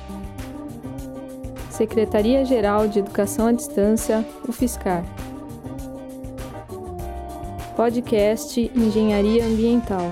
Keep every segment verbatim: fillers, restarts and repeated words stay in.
Secretaria-Geral de Educação à Distância, UFSCar. Podcast Engenharia Ambiental.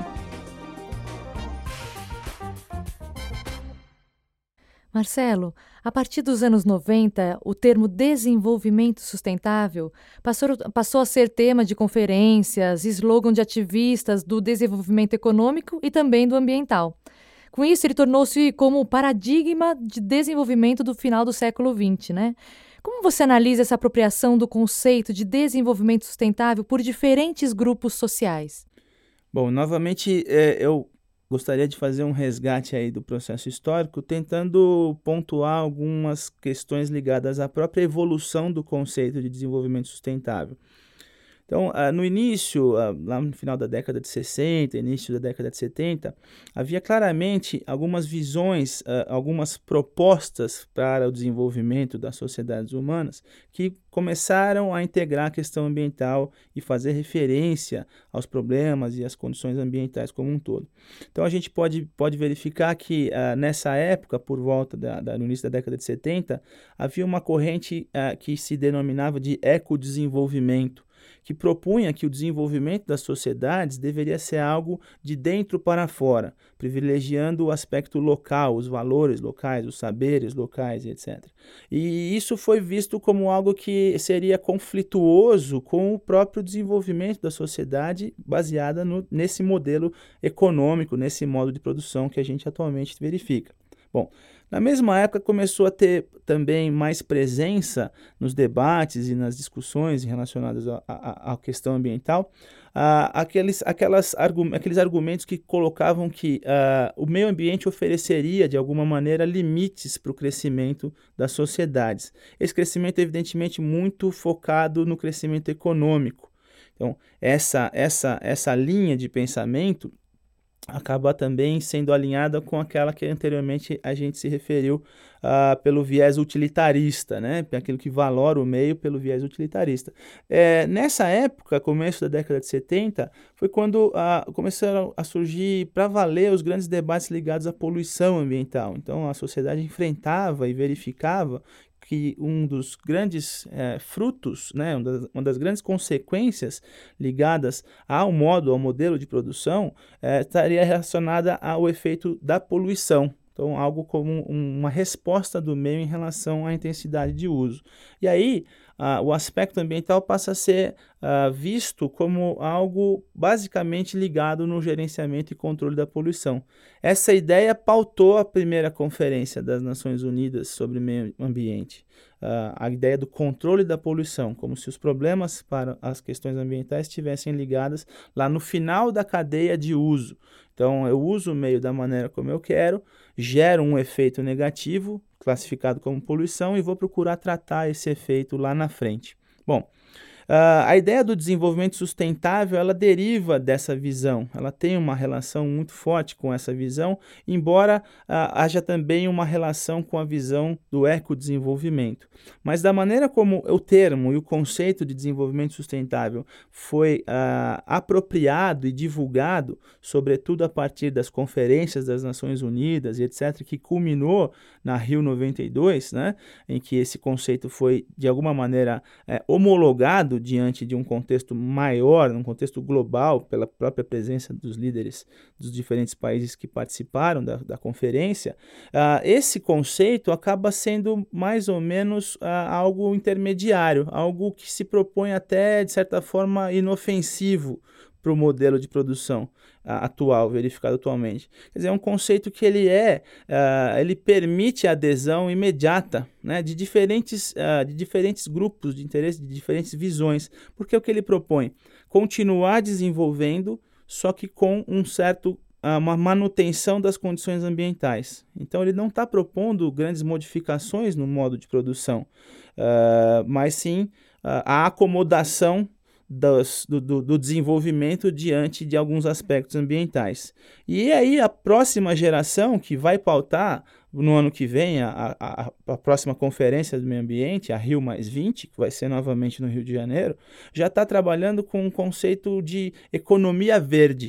Marcelo, a partir dos anos noventa, o termo desenvolvimento sustentável passou, passou a ser tema de conferências, slogan de ativistas do desenvolvimento econômico e também do ambiental. Com isso, ele tornou-se como o paradigma de desenvolvimento do final do século vinte, né? Como você analisa essa apropriação do conceito de desenvolvimento sustentável por diferentes grupos sociais? Bom, novamente, é, eu gostaria de fazer um resgate aí do processo histórico, tentando pontuar algumas questões ligadas à própria evolução do conceito de desenvolvimento sustentável. Então, uh, no início, uh, lá no final da década de sessenta, início da década de setenta, havia claramente algumas visões, uh, algumas propostas para o desenvolvimento das sociedades humanas que começaram a integrar a questão ambiental e fazer referência aos problemas e às condições ambientais como um todo. Então, a gente pode, pode verificar que uh, nessa época, por volta da, da, no início da década de setenta, havia uma corrente uh, que se denominava de ecodesenvolvimento, que propunha que o desenvolvimento das sociedades deveria ser algo de dentro para fora, privilegiando o aspecto local, os valores locais, os saberes locais, etcétera. E isso foi visto como algo que seria conflituoso com o próprio desenvolvimento da sociedade baseada no, nesse modelo econômico, nesse modo de produção que a gente atualmente verifica. Bom, na mesma época começou a ter também mais presença nos debates e nas discussões relacionadas à, à, à questão ambiental, uh, aqueles, aquelas argu- aqueles argumentos que colocavam que uh, o meio ambiente ofereceria, de alguma maneira, limites para o crescimento das sociedades. Esse crescimento, evidentemente, muito focado no crescimento econômico. Então, essa, essa, essa linha de pensamento acaba também sendo alinhada com aquela que anteriormente a gente se referiu uh, pelo viés utilitarista, né? Aquilo que valora o meio pelo viés utilitarista. É, nessa época, começo da década de setenta, foi quando uh, começaram a surgir para valer os grandes debates ligados à poluição ambiental. Então, a sociedade enfrentava e verificava que um dos grandes é, frutos, né, uma, das, uma das grandes consequências ligadas ao modo, ao modelo de produção, é, estaria relacionada ao efeito da poluição. Então, algo como uma resposta do meio em relação à intensidade de uso. E aí, uh, o aspecto ambiental passa a ser uh, visto como algo basicamente ligado no gerenciamento e controle da poluição. Essa ideia pautou a primeira conferência das Nações Unidas sobre meio ambiente. Uh, a ideia do controle da poluição, como se os problemas para as questões ambientais estivessem ligadas lá no final da cadeia de uso. Então, eu uso o meio da maneira como eu quero, gero um efeito negativo, classificado como poluição, e vou procurar tratar esse efeito lá na frente. Bom, Uh, a ideia do desenvolvimento sustentável, ela deriva dessa visão, ela tem uma relação muito forte com essa visão, embora uh, haja também uma relação com a visão do ecodesenvolvimento. Mas da maneira como o termo e o conceito de desenvolvimento sustentável foi uh, apropriado e divulgado, sobretudo a partir das conferências das Nações Unidas e etcétera, que culminou na Rio noventa e dois, né, em que esse conceito foi, de alguma maneira, é, homologado diante de um contexto maior, um contexto global, pela própria presença dos líderes dos diferentes países que participaram da, da conferência, uh, esse conceito acaba sendo mais ou menos uh, algo intermediário, algo que se propõe até, de certa forma, inofensivo para o modelo de produção uh, atual, verificado atualmente. Quer dizer, é um conceito que ele é, uh, ele permite a adesão imediata, né, de, diferentes, uh, de diferentes grupos de interesse, de diferentes visões, porque o que ele propõe? Continuar desenvolvendo, só que com um certo, uh, uma manutenção das condições ambientais. Então, ele não está propondo grandes modificações no modo de produção, uh, mas sim uh, a acomodação Dos, do, do, do desenvolvimento diante de alguns aspectos ambientais. E aí a próxima geração que vai pautar no ano que vem a, a, a próxima conferência do meio ambiente, a Rio mais vinte, que vai ser novamente no Rio de Janeiro, já está trabalhando com um conceito de economia verde.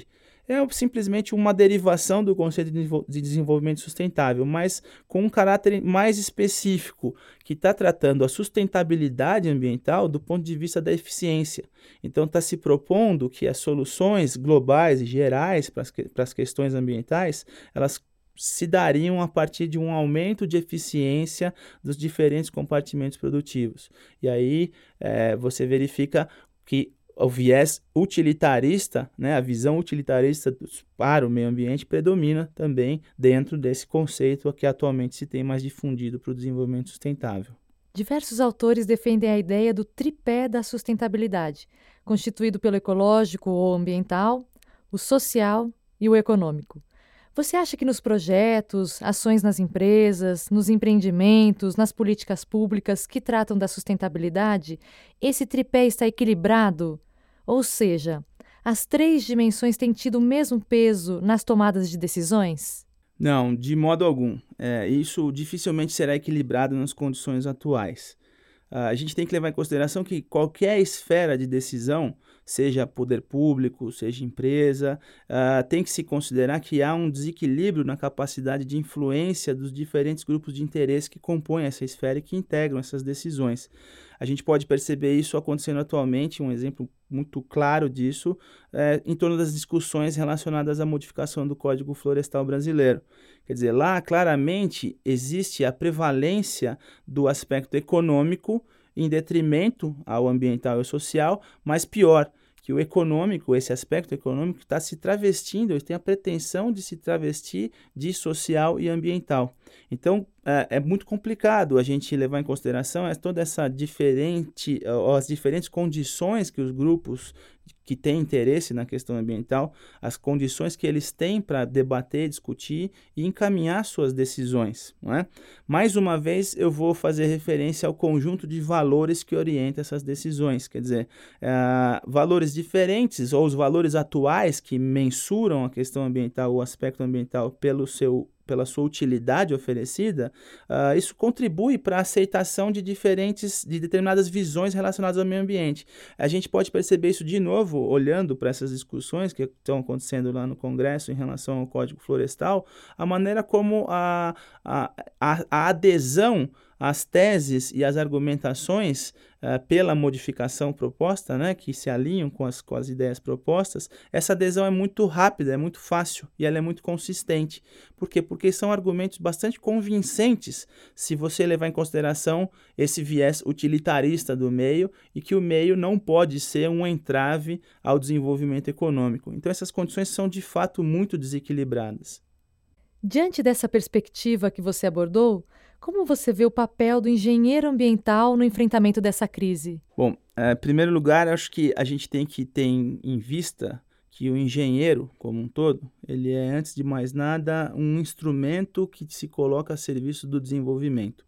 É simplesmente uma derivação do conceito de desenvolvimento sustentável, mas com um caráter mais específico, que está tratando a sustentabilidade ambiental do ponto de vista da eficiência. Então, está se propondo que as soluções globais e gerais para as, para as questões ambientais, elas se dariam a partir de um aumento de eficiência dos diferentes compartimentos produtivos. E aí é, você verifica que o viés utilitarista, né, a visão utilitarista para o meio ambiente predomina também dentro desse conceito que atualmente se tem mais difundido para o desenvolvimento sustentável. Diversos autores defendem a ideia do tripé da sustentabilidade, constituído pelo ecológico ou ambiental, o social e o econômico. Você acha que nos projetos, ações nas empresas, nos empreendimentos, nas políticas públicas que tratam da sustentabilidade, esse tripé está equilibrado? Ou seja, as três dimensões têm tido o mesmo peso nas tomadas de decisões? Não, de modo algum. É, isso dificilmente será equilibrado nas condições atuais. Uh, a gente tem que levar em consideração que qualquer esfera de decisão, seja poder público, seja empresa, uh, tem que se considerar que há um desequilíbrio na capacidade de influência dos diferentes grupos de interesse que compõem essa esfera e que integram essas decisões. A gente pode perceber isso acontecendo atualmente, um exemplo muito claro disso, é, em torno das discussões relacionadas à modificação do Código Florestal brasileiro. Quer dizer, lá claramente existe a prevalência do aspecto econômico em detrimento ao ambiental e ao social, mas pior, que o econômico, esse aspecto econômico está se travestindo, ele tem a pretensão de se travestir de social e ambiental. Então, é, é muito complicado a gente levar em consideração toda essa diferente, as diferentes condições que os grupos que têm interesse na questão ambiental, as condições que eles têm para debater, discutir e encaminhar suas decisões, não é? Mais uma vez, eu vou fazer referência ao conjunto de valores que orienta essas decisões, quer dizer, uh, valores diferentes ou os valores atuais que mensuram a questão ambiental, o aspecto ambiental pelo seu pela sua utilidade oferecida, uh, isso contribui para a aceitação de diferentes, de determinadas visões relacionadas ao meio ambiente. A gente pode perceber isso de novo, olhando para essas discussões que estão acontecendo lá no Congresso em relação ao Código Florestal, a maneira como a, a, a, a adesão às teses e às argumentações uh, pela modificação proposta, né, que se alinham com as, com as ideias propostas, essa adesão é muito rápida, é muito fácil e ela é muito consistente. Por quê? Porque são argumentos bastante convincentes se você levar em consideração esse viés utilitarista do meio e que o meio não pode ser um entrave ao desenvolvimento econômico. Então essas condições são de fato muito desequilibradas. Diante dessa perspectiva que você abordou, como você vê o papel do engenheiro ambiental no enfrentamento dessa crise? Bom, em primeiro lugar, acho que a gente tem que ter em vista que o engenheiro, como um todo, ele é, antes de mais nada, um instrumento que se coloca a serviço do desenvolvimento.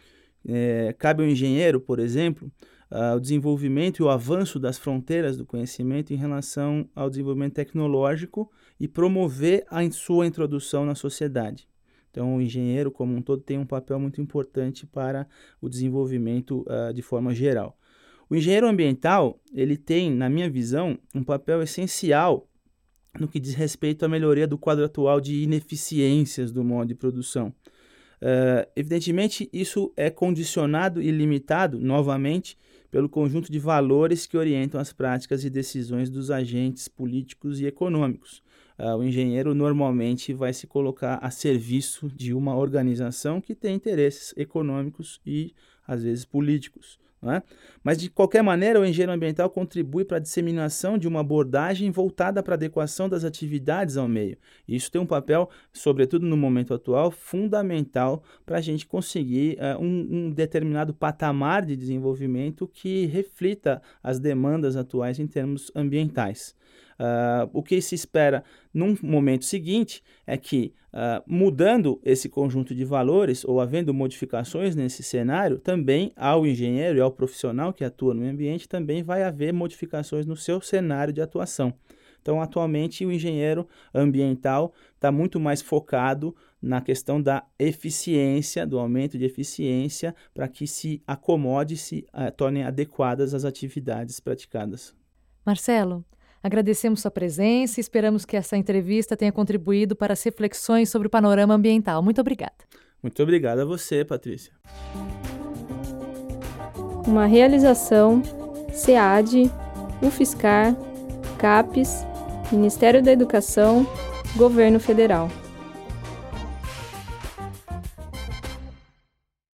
É, cabe ao engenheiro, por exemplo, uh, o desenvolvimento e o avanço das fronteiras do conhecimento em relação ao desenvolvimento tecnológico e promover a sua introdução na sociedade. Então, o engenheiro, como um todo, tem um papel muito importante para o desenvolvimento uh, de forma geral. O engenheiro ambiental, ele tem, na minha visão, um papel essencial no que diz respeito à melhoria do quadro atual de ineficiências do modo de produção. Uh, evidentemente, isso é condicionado e limitado, novamente, pelo conjunto de valores que orientam as práticas e decisões dos agentes políticos e econômicos. Uh, o engenheiro normalmente vai se colocar a serviço de uma organização que tem interesses econômicos e, às vezes, políticos. Não é? Mas, de qualquer maneira, o engenheiro ambiental contribui para a disseminação de uma abordagem voltada para a adequação das atividades ao meio. E isso tem um papel, sobretudo no momento atual, fundamental para a gente conseguir uh, um, um determinado patamar de desenvolvimento que reflita as demandas atuais em termos ambientais. Uh, o que se espera num momento seguinte é que, uh, mudando esse conjunto de valores ou havendo modificações nesse cenário, também ao engenheiro e ao profissional que atua no meio ambiente também vai haver modificações no seu cenário de atuação. Então, atualmente, o engenheiro ambiental está muito mais focado na questão da eficiência, do aumento de eficiência, para que se acomode e se uh, tornem adequadas as atividades praticadas. Marcelo, Agradecemos sua presença e esperamos que essa entrevista tenha contribuído para as reflexões sobre o panorama ambiental. Muito obrigada. Muito obrigado a você, Patrícia. Uma realização SEAD, UFSCar, CAPES, Ministério da Educação, Governo Federal.